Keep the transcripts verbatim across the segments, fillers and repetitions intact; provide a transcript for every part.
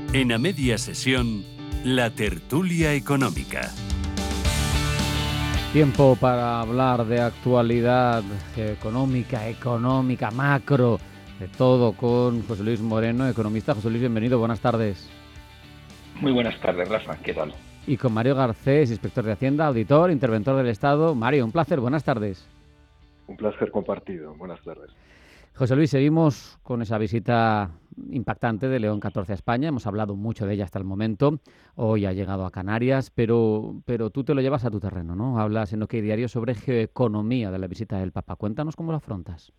En A Media Sesión, la tertulia económica. Tiempo para hablar de actualidad económica, económica, macro, de todo con José Luis Moreno, economista. José Luis, bienvenido, buenas tardes. Muy buenas tardes, Rafa, ¿qué tal? Y con Mario Garcés, inspector de Hacienda, auditor, interventor del Estado. Mario, un placer, buenas tardes. Un placer compartido, buenas tardes. José Luis, seguimos con esa visita impactante de León catorce a España. Hemos hablado mucho de ella hasta el momento. Hoy ha llegado a Canarias, pero, pero tú te lo llevas a tu terreno, ¿no? Hablas en OK Diario sobre geoeconomía de la visita del Papa. Cuéntanos cómo lo afrontas.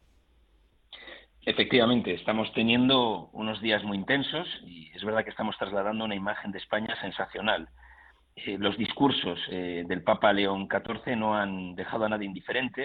Efectivamente, estamos teniendo unos días muy intensos y es verdad que estamos trasladando una imagen de España sensacional. Eh, los discursos eh, del Papa León catorce no han dejado a nadie indiferentes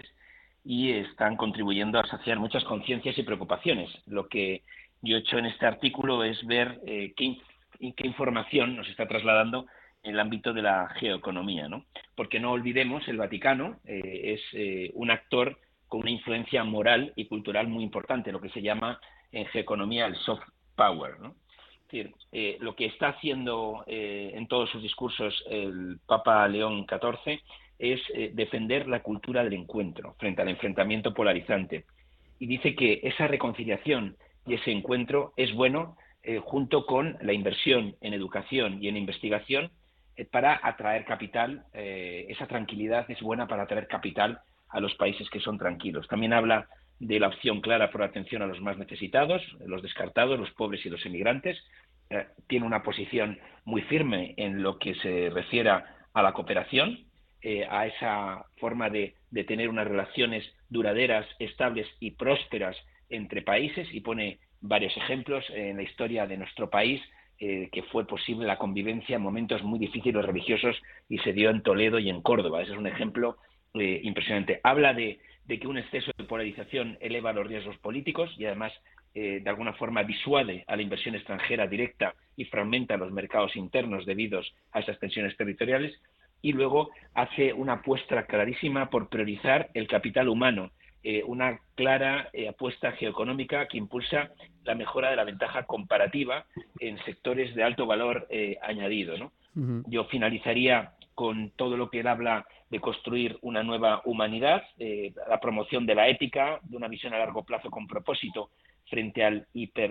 y están contribuyendo a saciar muchas conciencias y preocupaciones. Lo que yo he hecho en este artículo es ver eh, qué, qué información nos está trasladando en el ámbito de la geoeconomía, ¿no? Porque no olvidemos, el Vaticano eh, es eh, un actor con una influencia moral y cultural muy importante, lo que se llama en geoeconomía el soft power, ¿no? Es decir, eh, lo que está haciendo eh, en todos sus discursos el Papa León catorce es eh, defender la cultura del encuentro frente al enfrentamiento polarizante. Y dice que esa reconciliación y ese encuentro es bueno eh, junto con la inversión en educación y en investigación eh, para atraer capital. Eh, esa tranquilidad es buena para atraer capital a los países que son tranquilos. También habla de la opción clara por atención a los más necesitados, los descartados, los pobres y los emigrantes. Eh, tiene una posición muy firme en lo que se refiere a la cooperación, eh, a esa forma de, de tener unas relaciones duraderas, estables y prósperas entre países, y pone varios ejemplos en la historia de nuestro país eh, que fue posible la convivencia en momentos muy difíciles religiosos y se dio en Toledo y en Córdoba. Ese es un ejemplo eh, impresionante. Habla de, de que un exceso de polarización eleva los riesgos políticos y además eh, de alguna forma disuade a la inversión extranjera directa y fragmenta los mercados internos debido a esas tensiones territoriales. Y luego hace una apuesta clarísima por priorizar el capital humano, eh, una clara eh, apuesta geoeconómica que impulsa la mejora de la ventaja comparativa en sectores de alto valor eh, añadido, ¿no? Uh-huh. Yo finalizaría con todo lo que él habla de construir una nueva humanidad, eh, la promoción de la ética, de una visión a largo plazo con propósito frente al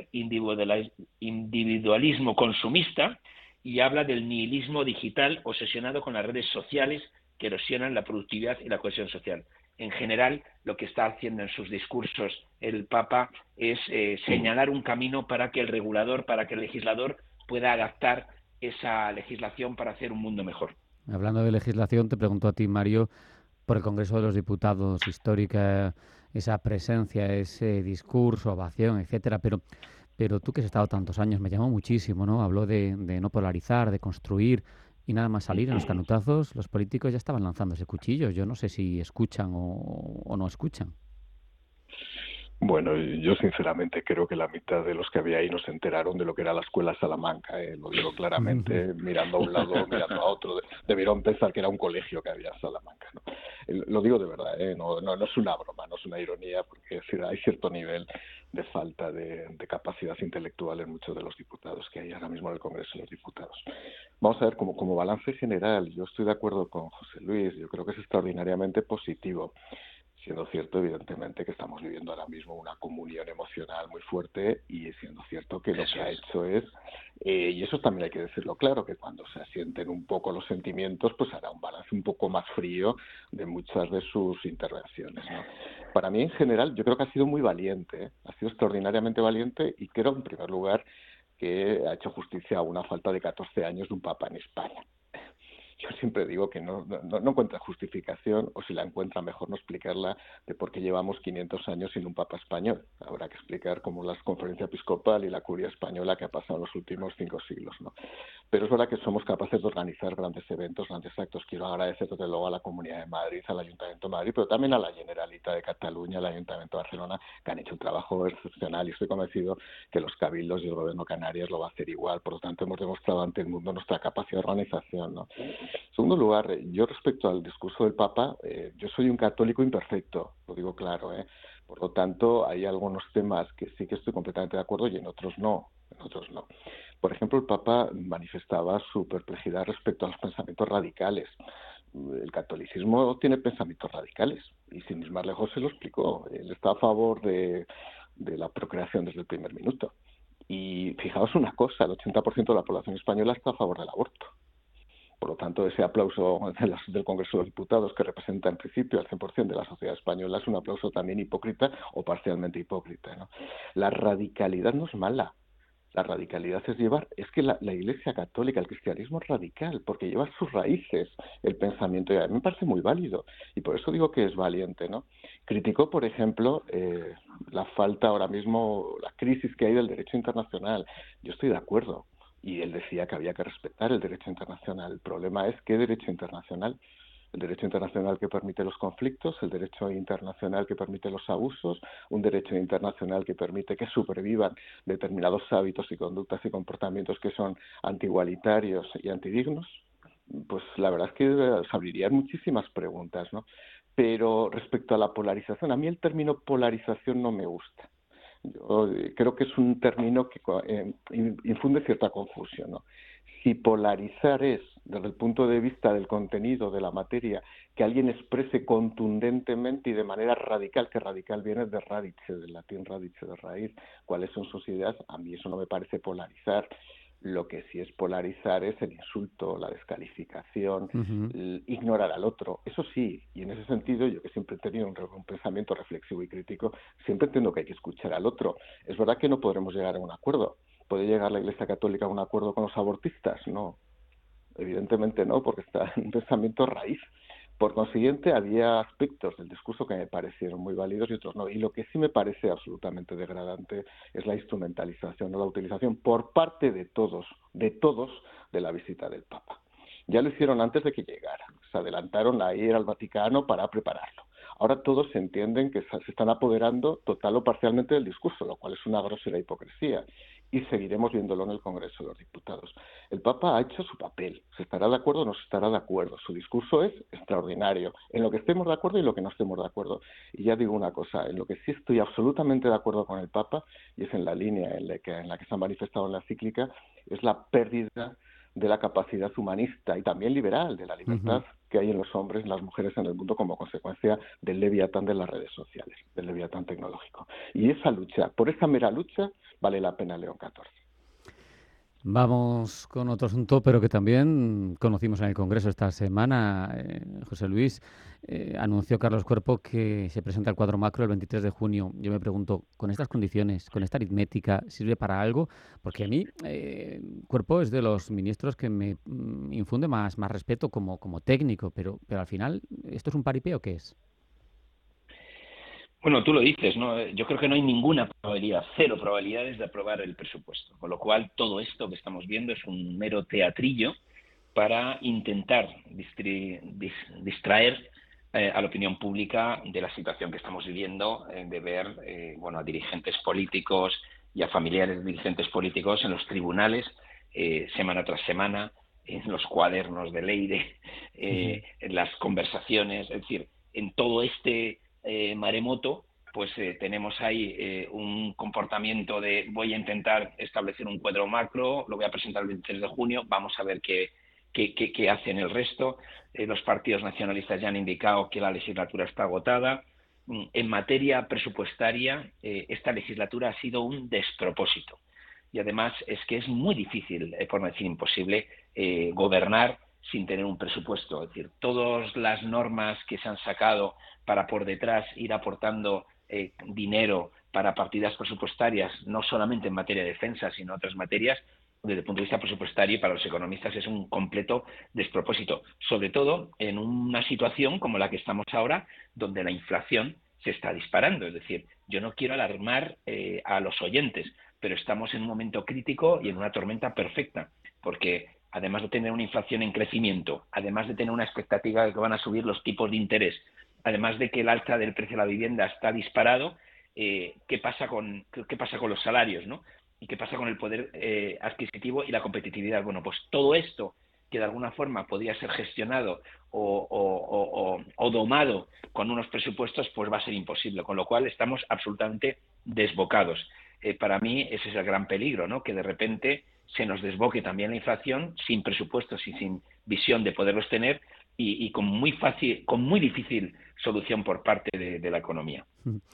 hiperindividualismo consumista, y habla del nihilismo digital obsesionado con las redes sociales que erosionan la productividad y la cohesión social. En general, lo que está haciendo en sus discursos el Papa es eh, señalar un camino para que el regulador, para que el legislador pueda adaptar esa legislación para hacer un mundo mejor. Hablando de legislación, te pregunto a ti, Mario, por el Congreso de los Diputados, histórica esa presencia, ese discurso, ovación, etcétera, pero... Pero tú que has estado tantos años, me llamó muchísimo, ¿no? Habló de, de no polarizar, de construir, y nada más salir en los canutazos, los políticos ya estaban lanzándose cuchillos. Yo no sé si escuchan o, o no escuchan. Bueno, yo sinceramente creo que la mitad de los que había ahí no se enteraron de lo que era la escuela Salamanca, ¿eh? Lo digo claramente, mirando a un lado, mirando a otro. Debieron pensar que era un colegio que había en Salamanca, ¿no? Lo digo de verdad, ¿eh? no, no, no es una broma, no es una ironía, porque es decir, hay cierto nivel de falta de, de capacidad intelectual en muchos de los diputados que hay ahora mismo en el Congreso de los Diputados. Vamos a ver, como, como balance general, yo estoy de acuerdo con José Luis, yo creo que es extraordinariamente positivo, siendo cierto, evidentemente, que estamos viviendo ahora mismo una comunión emocional muy fuerte, y siendo cierto que lo que ha hecho es, eh, y eso también hay que decirlo claro, que cuando se asienten un poco los sentimientos, pues hará un balance un poco más frío de muchas de sus intervenciones, ¿no? Para mí, en general, yo creo que ha sido muy valiente, ¿eh? Ha sido extraordinariamente valiente, y creo, en primer lugar, que ha hecho justicia a una falta de catorce años de un papa en España. Yo siempre digo que no, no, no encuentra justificación, o si la encuentra, mejor no explicarla, de por qué llevamos quinientos años sin un papa español. Habrá que explicar cómo la conferencia episcopal y la curia española que ha pasado en los últimos cinco siglos, ¿no? Pero es verdad que somos capaces de organizar grandes eventos, grandes actos. Quiero agradecer desde luego a la Comunidad de Madrid, al Ayuntamiento de Madrid, pero también a la Generalitat de Cataluña, al Ayuntamiento de Barcelona, que han hecho un trabajo excepcional, y estoy convencido que los cabildos y el Gobierno de Canarias lo va a hacer igual. Por lo tanto, hemos demostrado ante el mundo nuestra capacidad de organización, ¿no? En segundo lugar, yo respecto al discurso del Papa, eh, yo soy un católico imperfecto, lo digo claro, ¿eh? Por lo tanto, hay algunos temas que sí que estoy completamente de acuerdo y en otros no, en otros no. Por ejemplo, el Papa manifestaba su perplejidad respecto a los pensamientos radicales. El catolicismo tiene pensamientos radicales y sin ir más lejos se lo explicó. Él está a favor de, de la procreación desde el primer minuto. Y fijaos una cosa, el ochenta por ciento de la población española está a favor del aborto. Por lo tanto, ese aplauso del Congreso de los Diputados, que representa en principio al cien por ciento de la sociedad española, es un aplauso también hipócrita o parcialmente hipócrita, ¿no? La radicalidad no es mala. La radicalidad es llevar, es que la, la Iglesia Católica, el cristianismo es radical, porque lleva sus raíces el pensamiento, y a mí me parece muy válido, y por eso digo que es valiente, ¿no? Criticó, por ejemplo, eh, la falta ahora mismo, la crisis que hay del derecho internacional. Yo estoy de acuerdo, y él decía que había que respetar el derecho internacional. El problema es ¿qué derecho internacional? El derecho internacional que permite los conflictos, el derecho internacional que permite los abusos, un derecho internacional que permite que supervivan determinados hábitos y conductas y comportamientos que son antigualitarios y antidignos. Pues la verdad es que se abrirían muchísimas preguntas, ¿no? Pero respecto a la polarización, a mí el término polarización no me gusta. Yo creo que es un término que eh, infunde cierta confusión, ¿no? Si polarizar es, desde el punto de vista del contenido de la materia, que alguien exprese contundentemente y de manera radical, que radical viene de radice, del latín radice, de raíz, cuáles son sus ideas, a mí eso no me parece polarizar. Lo que sí es polarizar es el insulto, la descalificación, uh-huh. ignorar al otro. Eso sí, y en ese sentido, yo que siempre he tenido un, un pensamiento reflexivo y crítico, siempre entiendo que hay que escuchar al otro. Es verdad que no podremos llegar a un acuerdo. ¿Puede llegar la Iglesia Católica a un acuerdo con los abortistas? No, evidentemente no, porque está en un pensamiento raíz. Por consiguiente, había aspectos del discurso que me parecieron muy válidos y otros no. Y lo que sí me parece absolutamente degradante es la instrumentalización o la utilización por parte de todos, de todos, de la visita del Papa. Ya lo hicieron antes de que llegara. Se adelantaron a ir al Vaticano para prepararlo. Ahora todos entienden que se están apoderando total o parcialmente del discurso, lo cual es una grosera hipocresía. Y seguiremos viéndolo en el Congreso de los Diputados. El Papa ha hecho su papel. ¿Se estará de acuerdo o no se estará de acuerdo? Su discurso es extraordinario, en lo que estemos de acuerdo y en lo que no estemos de acuerdo. Y ya digo una cosa, en lo que sí estoy absolutamente de acuerdo con el Papa, y es en la línea en la que, en la que se ha manifestado en la encíclica, es la pérdida de la capacidad humanista y también liberal de la libertad uh-huh. que hay en los hombres y las mujeres en el mundo como consecuencia del leviatán de las redes sociales, del leviatán tecnológico. Y esa lucha, por esa mera lucha, vale la pena León catorce. Vamos con otro asunto, pero que también conocimos en el Congreso esta semana. Eh, José Luis, eh, anunció Carlos Cuerpo que se presenta el cuadro macro el veintitrés de junio. Yo me pregunto, ¿con estas condiciones, con esta aritmética, sirve para algo? Porque a mí, eh, Cuerpo es de los ministros que me mm, infunde más, más respeto como, como técnico, pero, pero al final, ¿esto es un paripé o qué es? Bueno, tú lo dices, ¿no? Yo creo que no hay ninguna probabilidad, cero probabilidades de aprobar el presupuesto. Con lo cual, todo esto que estamos viendo es un mero teatrillo para intentar distri- dis- distraer eh, a la opinión pública de la situación que estamos viviendo, eh, de ver eh, bueno, a dirigentes políticos y a familiares de dirigentes políticos en los tribunales eh, semana tras semana, en los cuadernos de Leire, eh, uh-huh. en las conversaciones, es decir, en todo este Eh, maremoto, pues eh, tenemos ahí eh, un comportamiento de voy a intentar establecer un cuadro macro, lo voy a presentar el veintitrés de junio, vamos a ver qué, qué, qué, qué hacen el resto. Eh, los partidos nacionalistas ya han indicado que la legislatura está agotada. En materia presupuestaria, eh, esta legislatura ha sido un despropósito. Y además es que es muy difícil, eh, por no decir imposible, eh, gobernar sin tener un presupuesto. Es decir, todas las normas que se han sacado para por detrás ir aportando eh, dinero para partidas presupuestarias, no solamente en materia de defensa, sino en otras materias, desde el punto de vista presupuestario y para los economistas es un completo despropósito, sobre todo en una situación como la que estamos ahora, donde la inflación se está disparando. Es decir, yo no quiero alarmar eh, a los oyentes, pero estamos en un momento crítico y en una tormenta perfecta, porque además de tener una inflación en crecimiento, además de tener una expectativa de que van a subir los tipos de interés, además de que el alza del precio de la vivienda está disparado, eh, ¿qué pasa con qué pasa con los salarios, ¿no? ¿Y qué pasa con el poder eh, adquisitivo y la competitividad? Bueno, pues todo esto que de alguna forma podría ser gestionado o, o, o, o domado con unos presupuestos, pues va a ser imposible, con lo cual estamos absolutamente desbocados. Eh, para mí ese es el gran peligro, ¿no? Que de repente se nos desboque también la inflación sin presupuestos y sin visión de poderlos tener y, y con muy fácil, con muy difícil solución por parte de, de la economía.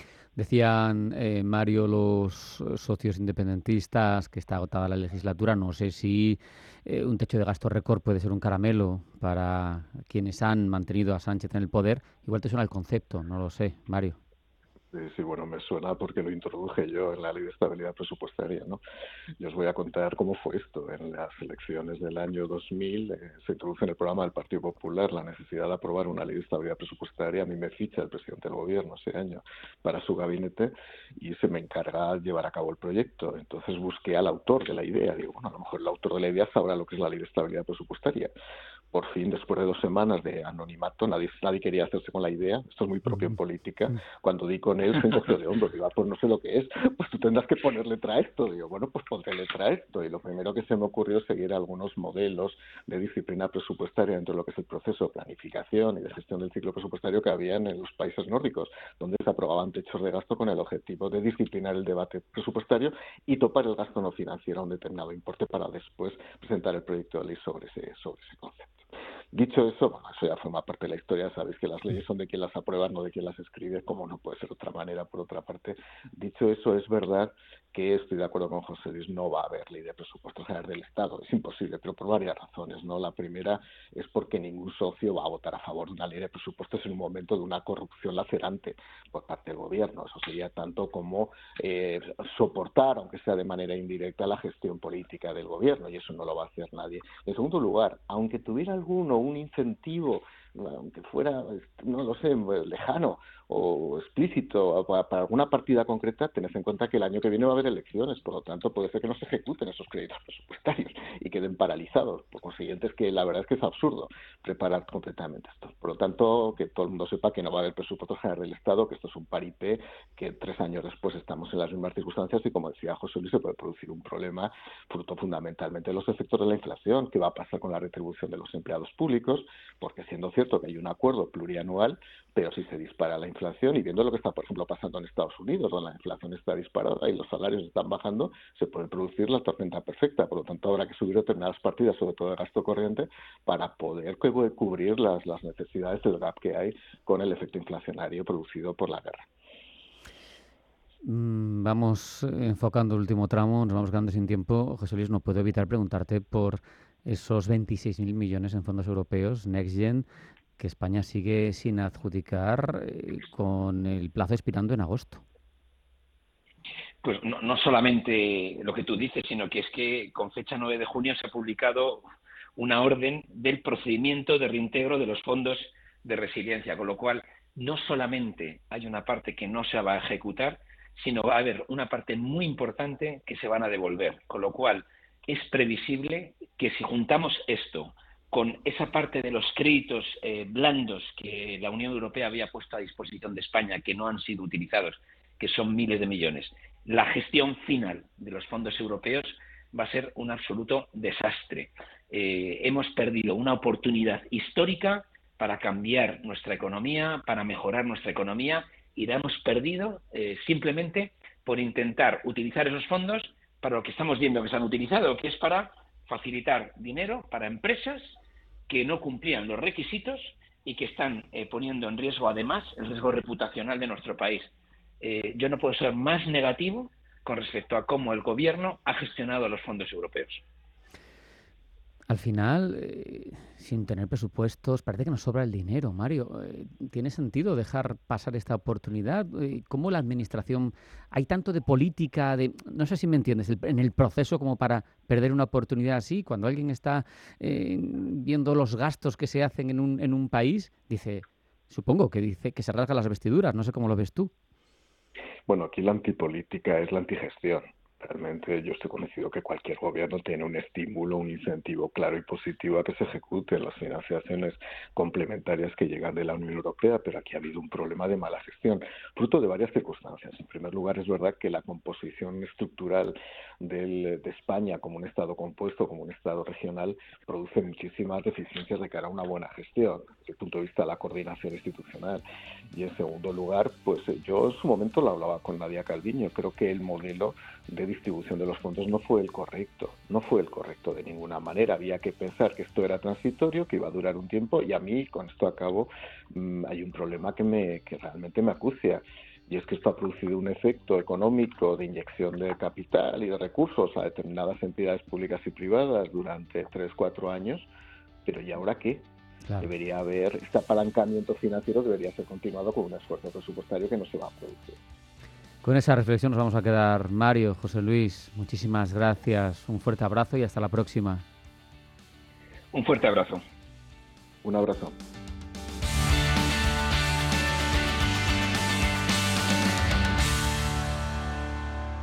Decían, eh, Mario, los socios independentistas que está agotada la legislatura. No sé si eh, un techo de gasto récord puede ser un caramelo para quienes han mantenido a Sánchez en el poder. Igual te suena el concepto, no lo sé, Mario. Sí, sí, bueno, me suena porque lo introduje yo en la Ley de Estabilidad Presupuestaria, ¿no? Yo os voy a contar cómo fue esto. En las elecciones del año dos mil eh, se introduce en el programa del Partido Popular la necesidad de aprobar una Ley de Estabilidad Presupuestaria. A mí me ficha el presidente del Gobierno ese año para su gabinete y se me encarga llevar a cabo el proyecto. Entonces busqué al autor de la idea. Digo, bueno, a lo mejor el autor de la idea sabrá lo que es la Ley de Estabilidad Presupuestaria. Por fin, después de dos semanas de anonimato, nadie, nadie quería hacerse con la idea. Esto es muy propio en política. Cuando di con él, se encogió de hombros. Digo, ah, pues no sé lo que es. Pues tú tendrás que poner letra a esto. Digo, bueno, pues ponte letra a esto. Y lo primero que se me ocurrió es seguir algunos modelos de disciplina presupuestaria dentro de lo que es el proceso de planificación y de gestión del ciclo presupuestario que habían en los países nórdicos, donde se aprobaban techos de gasto con el objetivo de disciplinar el debate presupuestario y topar el gasto no financiero a un determinado importe para después presentar el proyecto de ley sobre ese, sobre ese concepto. Dicho eso, bueno, eso ya forma parte de la historia. Sabéis que las leyes son de quien las aprueba, no de quien las escribe, como no puede ser de otra manera. Por otra parte, dicho eso, es verdad que estoy de acuerdo con José Luis, no va a haber ley de presupuestos general del Estado, es imposible, pero por varias razones, ¿no? La primera es porque ningún socio va a votar a favor de una ley de presupuestos en un momento de una corrupción lacerante por parte del gobierno. Eso sería tanto como eh, soportar, aunque sea de manera indirecta, la gestión política del gobierno, y eso no lo va a hacer nadie. En segundo lugar, aunque tuviera alguno un incentivo, aunque fuera, no lo sé, lejano o explícito para alguna partida concreta, tened en cuenta que el año que viene va a haber elecciones, por lo tanto puede ser que no se ejecuten esos créditos presupuestarios y queden paralizados. Por consiguiente, es que la verdad es que es absurdo preparar completamente esto. Por lo tanto, que todo el mundo sepa que no va a haber presupuesto general del Estado, que esto es un paripé, que tres años después estamos en las mismas circunstancias y, como decía José Luis, se puede producir un problema fruto fundamentalmente de los efectos de la inflación. ¿Qué va a pasar con la retribución de los empleados públicos? Porque siendo cierto que hay un acuerdo plurianual, pero si se dispara la inflación, y viendo lo que está, por ejemplo, pasando en Estados Unidos, donde la inflación está disparada y los salarios están bajando, se puede producir la tormenta perfecta. Por lo tanto, habrá que subir determinadas partidas, sobre todo de gasto corriente, para poder cubrir las, las necesidades del gap que hay con el efecto inflacionario producido por la guerra. Vamos enfocando el último tramo, nos vamos quedando sin tiempo. José Luis, no puedo evitar preguntarte por esos veintiséis mil millones en fondos europeos, Next Gen, que España sigue sin adjudicar eh, con el plazo expirando en agosto. Pues no, no solamente lo que tú dices, sino que es que con fecha nueve de junio se ha publicado una orden del procedimiento de reintegro de los fondos de resiliencia, con lo cual no solamente hay una parte que no se va a ejecutar, sino va a haber una parte muy importante que se van a devolver, con lo cual es previsible que si juntamos esto con esa parte de los créditos eh, blandos que la Unión Europea había puesto a disposición de España, que no han sido utilizados, que son miles de millones, la gestión final de los fondos europeos va a ser un absoluto desastre. Eh, hemos perdido una oportunidad histórica para cambiar nuestra economía, para mejorar nuestra economía, y la hemos perdido eh, simplemente por intentar utilizar esos fondos para lo que estamos viendo que se han utilizado, que es para facilitar dinero para empresas que no cumplían los requisitos y que están eh, poniendo en riesgo, además, el riesgo reputacional de nuestro país. Eh, yo no puedo ser más negativo con respecto a cómo el Gobierno ha gestionado los fondos europeos. Al final, eh, sin tener presupuestos, parece que nos sobra el dinero, Mario. Eh, ¿Tiene sentido dejar pasar esta oportunidad? Eh, ¿Cómo la administración... Hay tanto de política, de no sé si me entiendes, el, en el proceso como para perder una oportunidad así? Cuando alguien está eh, viendo los gastos que se hacen en un, en un país, dice, supongo que dice que se rasga las vestiduras, no sé cómo lo ves tú. Bueno, aquí la antipolítica es la antigestión. Realmente yo estoy convencido que cualquier gobierno tiene un estímulo, un incentivo claro y positivo a que se ejecuten las financiaciones complementarias que llegan de la Unión Europea, pero aquí ha habido un problema de mala gestión, fruto de varias circunstancias. En primer lugar, es verdad que la composición estructural del, de España como un Estado compuesto, como un Estado regional, produce muchísimas deficiencias de cara a una buena gestión, desde el punto de vista de la coordinación institucional. Y en segundo lugar, pues yo en su momento lo hablaba con Nadia Calviño, creo que el modelo de distribución de los fondos no fue el correcto, no fue el correcto de ninguna manera. Había que pensar que esto era transitorio, que iba a durar un tiempo, y a mí, con esto acabo, mmm, hay un problema que, me, que realmente me acucia, y es que esto ha producido un efecto económico de inyección de capital y de recursos a determinadas entidades públicas y privadas durante tres, cuatro años, pero ¿y ahora qué? Claro. Debería haber, este apalancamiento financiero debería ser continuado con un esfuerzo presupuestario que no se va a producir. Con esa reflexión nos vamos a quedar. Mario, José Luis, muchísimas gracias, un fuerte abrazo y hasta la próxima. Un fuerte abrazo. Un abrazo.